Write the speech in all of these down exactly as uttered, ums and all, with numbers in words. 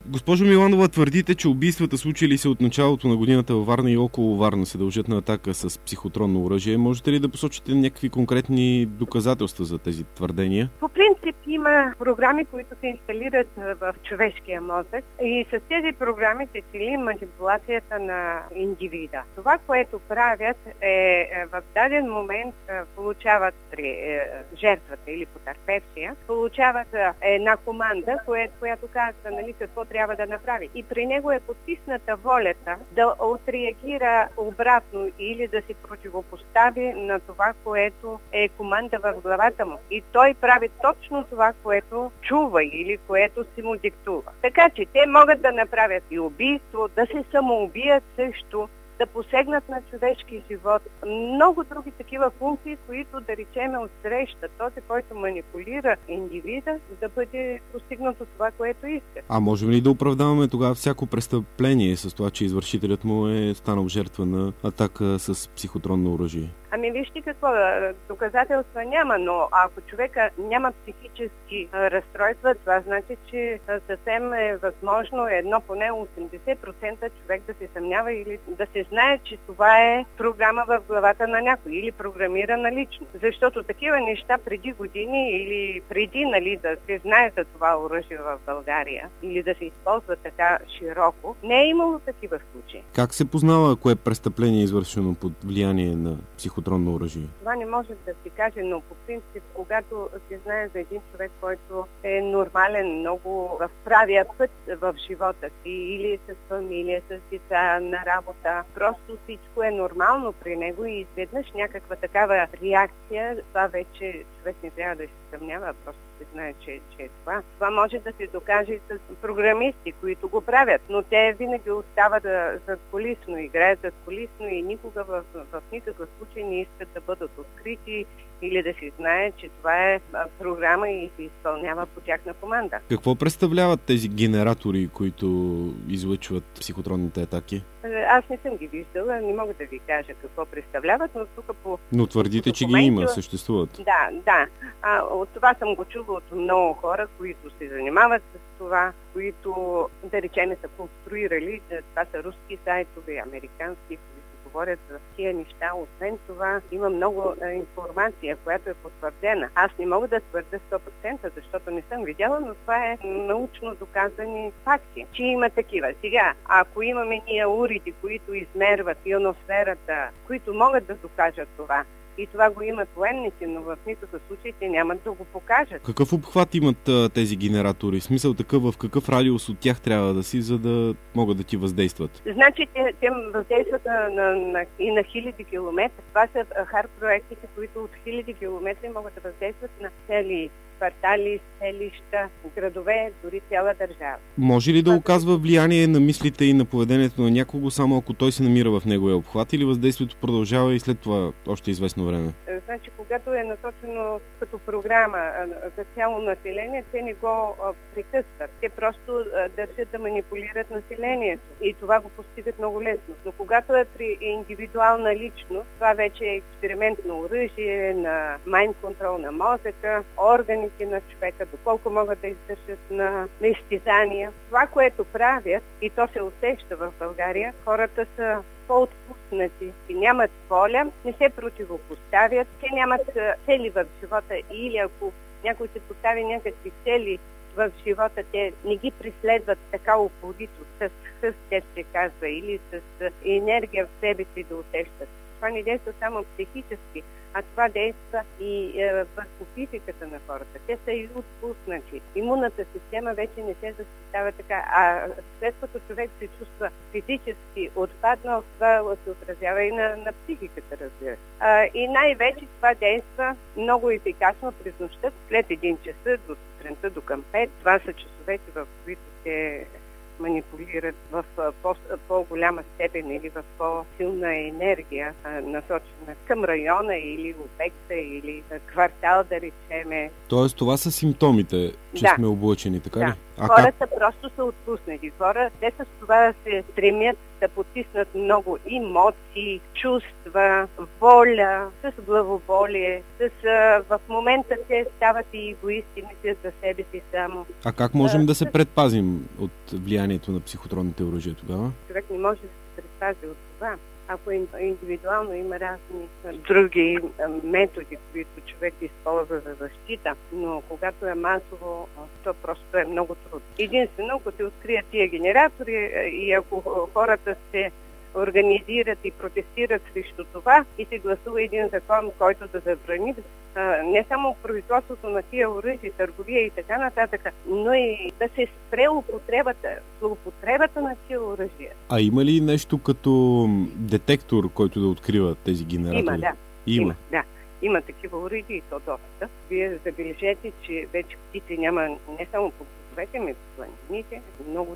Госпожо Миланова, твърдите, че убийствата, случили се от началото на годината във Варна и около Варна, се дължат на атака с психотронно оръжие. Можете ли да посочите някакви конкретни доказателства за тези твърдения? По принцип има програми, които се инсталират в човешкия мозък и с тези програми се цели манипулацията на индивида. Това, което правят е в даден момент получават при жертвата или потърпевшия, получават една команда, която казва, нали, какво трябва да направи. И при него е потисната волята да отреагира обратно или да се противопостави на това, което е команда в главата му. И той прави точно това, което чува или което си му диктува. Така че те могат да направят и убийство, да се самоубият също, да посегнат на човешки живот. Много други такива функции, които да речеме отсреща този, който манипулира индивида, да бъде постигнато това, което иска. А можем ли да оправдаваме тогава всяко престъпление с това, че извършителят му е станал жертва на атака с психотронно оръжие? Ами вижте какво, доказателства няма, но ако човека няма психически разстройства, това значи, че съвсем е възможно едно поне осемдесет процента човек да се съмнява или да се знае, че това е програма в главата на някой или програмирана лично. Защото такива неща преди години или преди, нали, да се знае за това оръжие в България или да се използва така широко, не е имало такива случаи. Как се познава кое престъпление е извършено под влияние на психотронно оръжие? Това не може да се каже, но по принцип, когато се знае за един човек, който е нормален, много в правия път в живота си, или с фамилия, с деца, на работа, просто всичко е нормално при него и изведнъж някаква такава реакция, това вече човек не трябва да се съмнява, просто се знае, че, че е това. Това може да се докаже и с програмисти, които го правят, но те винаги остават зад колисно, играят зад колисно и никога в, в никакъв случай не искат да бъдат открити или да се знае, че това е програма и се изпълнява по тяхна команда. Какво представляват тези генератори, които излъчват психотронните атаки? Аз не съм ги виждала, не мога да ви кажа какво представляват, но тук по... Но твърдите, че ги има, съществуват. Да, да. А, от това съм го чула от много хора, които се занимават с това, които, да речем, са конструирали. Това са руски сайтове, американски, говорят за тия неща. Освен това, има много а, информация, която е потвърдена. Аз не мога да твърдя сто процента, защото не съм видяла, но това е научно доказани факти, че има такива. Сега, ако имаме ние уреди, които измерват ионосферата, които могат да докажат това, и това го имат военните, но в никакъв случай те нямат да го покажат. Какъв обхват имат а, тези генератори? Смисъл такъв, в какъв радиус от тях трябва да си, за да могат да ти въздействат? Значи те, те въздействат на, на, на, и на хиляди километри. Това са хард проектите, които от хиляди километри могат да въздействат на цели квартали, селища, градове, дори цяла държава. Може ли да оказва влияние на мислите и на поведението на някого, само ако той се намира в неговия обхват, или въздействието продължава и след това още известно време? Значи, когато е насочено като програма за цяло население, те не го прекъсват. Те просто държат да манипулират населението и това го постигат много лесно. Но когато е при индивидуална личност, това вече е експеримент на оръжие, на майнд контрол на мозъка, органи на човека, доколко могат да издържат на, на изтезания. Това, което правят, и то се усеща в България, хората са по-отпуснати и нямат воля, не се противопоставят, те нямат цели в живота или ако някой се постави някакви цели в живота, те не ги преследват така упорито, с хъст, те се казва, или с енергия в себе си да усещат. Това не действа само психически, а това действа и е, върху физиката на хората. Те са и отпуснати. Имунната система вече не се защитава така, а след като човек се чувства физически отпаднал, това се отразява и на, на психиката, разбира се. А, и най-вече това действа много ефикасно през нощта, след един часа до сутринта до към пет. Това са часовете, в които се манипулират в по- по-голяма степен или в по-силна енергия, насочена към района или обекта или квартал, да речеме. Тоест това са симптомите, че да. сме облъчени, така да. ли? А Хората как? просто са отпуснати. Хора, те с това се стремят да потиснат много емоции, чувства, воля, с главоболие. С, а, в момента те стават и егоисти, мислят за себе си само. А как можем да се предпазим от влиянието на психотронните оръжия тогава? Човек не може да се предпази от това. Ако индивидуално има разни други методи, които човек използва за защита, но когато е масово, то просто е много трудно. Единствено, ако се открият тия генератори и ако хората се организират и протестират срещу това и се гласува един закон, който да забрани не само производството на тия оръжия, търговия и така нататък, но и да се спре употребата, злоупотребата на тия оръжия. А има ли нещо като детектор, който да открива тези генератори? Има, да. Има. Има, да. Има такива оръжия и то доста. Вие забележете, че вече птици няма не само по градовете, ми по планините. Много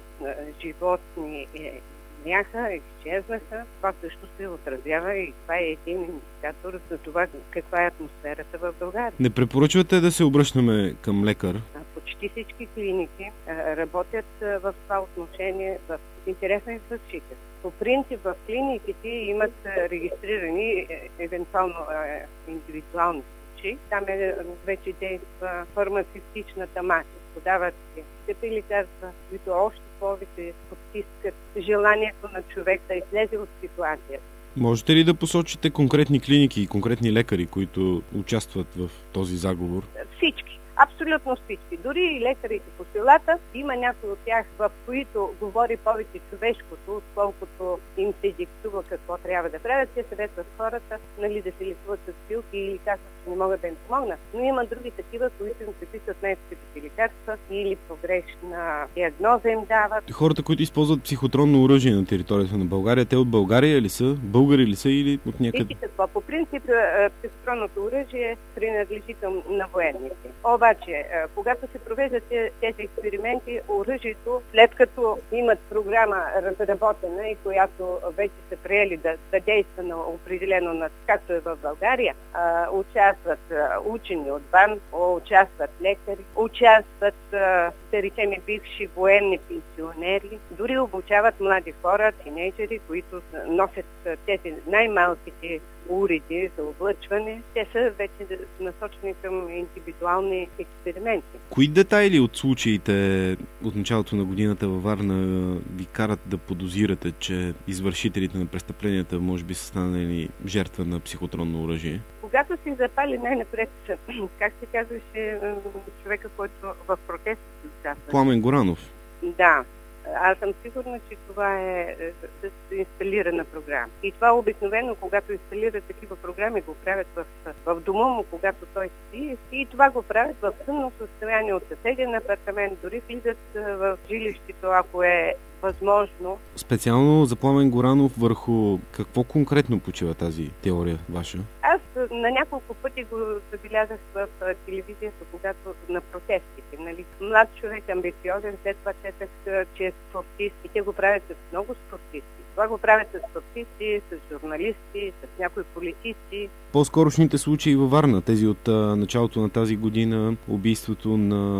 животни е, бяха, изчезнаха. Това също се отразява и това е един индикатор за това каква е атмосферата в България. Не препоръчвате да се обръщаме към лекар? Почти всички клиники а, работят а, в това отношение в интерес на извършителя. По принцип в клиниките имат а, регистрирани е, евентуално а, индивидуални случаи. Там е, вече действа фармацевтичната мафия. Подават се скъпи лекарства, които още повече потискат желанието на човек да излезе от ситуацията. Можете ли да посочите конкретни клиники и конкретни лекари, които участват в този заговор? Всички. Абсолютно всички. Дори и лекарите по селата, има някои от тях, в които говори повече човешкото, отколкото им се диктува какво трябва да правят. Те съветват хората, нали, да се лекуват с пилки или казват, че не могат да им помогнат. Но има други такива, които им приписват най-скъпите лекарства или погрешна диагноза им дават. Хората, които използват психотронно оръжие на територията на България, те от България ли са? Българи ли са или от някъде? И какво? По принцип, психотронното оръжие принадлежи към на военните. Обаче, когато се провеждат тези експерименти, оръжието, след като имат програма разработена и която вече са приели да, да действа на определено, както е в България, а, участват а, учени от БАН, участват лекари, участват, а, да речем, бивши военни пенсионери, дори обучават млади хора, тинейджери, които носят тези най-малките уреди за облъчване. Те са вече насочени към индивидуални експерименти. Кои детайли от случаите от началото на годината във Варна ви карат да подозирате, че извършителите на престъпленията може би са станали жертва на психотронно оръжие? Когато се запали най-напред, как се казваше човека, който в протестите участва? Пламен Горанов. Да. Аз съм сигурна, че това е с инсталирана програма. И това обикновено, когато инсталират такива програми, го правят в, в дома му, когато той спи. И това го правят в съмно състояние от съседен апартамент. Дори влизат в жилището, ако е възможно. Специално за Пламен Горанов, върху какво конкретно почива тази теория ваша? Аз на няколко пъти го забелязах в телевизията, когато на протестите. Нали? Млад човек, амбициозен, след това четах, че е спортист и те го правят с много спортисти. Това го правят с спортисти, с журналисти, с някои политици. По-скорошните случаи във Варна, тези от а, началото на тази година, убийството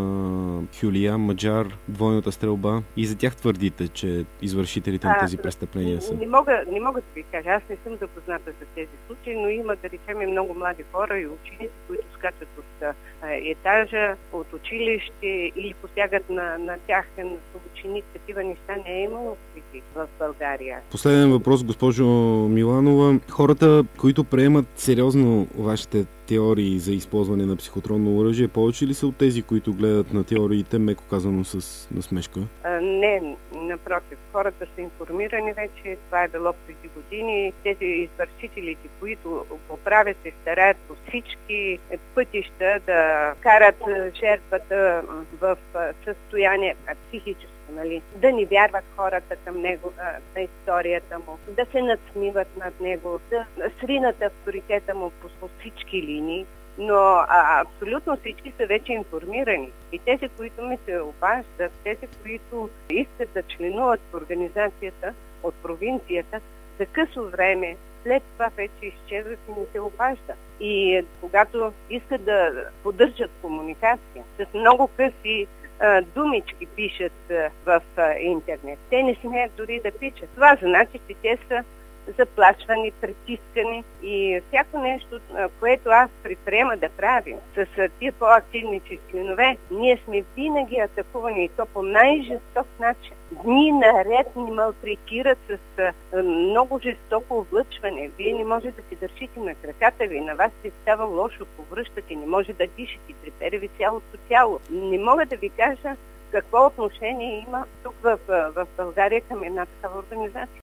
на Хюлия Маджар, двойната стрелба, и за тях твърдите, че извършителите на тези престъпления са? Не мога, не мога да ви кажа, аз не съм запозната с тези случаи, но има, да речем, много млади хора и ученици, които скачат от а, етажа, от училище или посягат на, на тях, на ученици. Такива неща не е имало в България. Последен въпрос, госпожо Миланова. Хората, които приемат сериозно вашите теории за използване на психотронно оръжие, повече ли са от тези, които гледат на теориите, меко казано, с насмешка? А, не, напротив. Хората са информирани вече. Това е било преди години. Тези извършителите, които го правят, се стараят по всички пътища да карат жертвата в състояние психическо. Нали? Да не вярват хората към него, на историята му, да се надсмиват над него, да сринат авторитета му по, по всички линии, но а, абсолютно всички са вече информирани. И тези, които ми се обаждат, тези, които искат да членуват в организацията от провинцията, за късо време, след това вече изчезват и не се обаждат. И когато искат да поддържат комуникация с много къси а, думички пишат а, в а, интернет. Те не смеят дори да пишат. Това значи, че те са заплашвани, притискани и всяко нещо, което аз предприема да правим с тия по-активни членове, ние сме винаги атакувани и то по най-жесток начин. Дни наред ни малтретират с а, много жестоко облъчване. Вие не може да си държите на краката ви, на вас се става лошо, повръщате, не може да дишате, трепери ви цялото тяло. Не мога да ви кажа какво отношение има тук в, в България към една такава организация.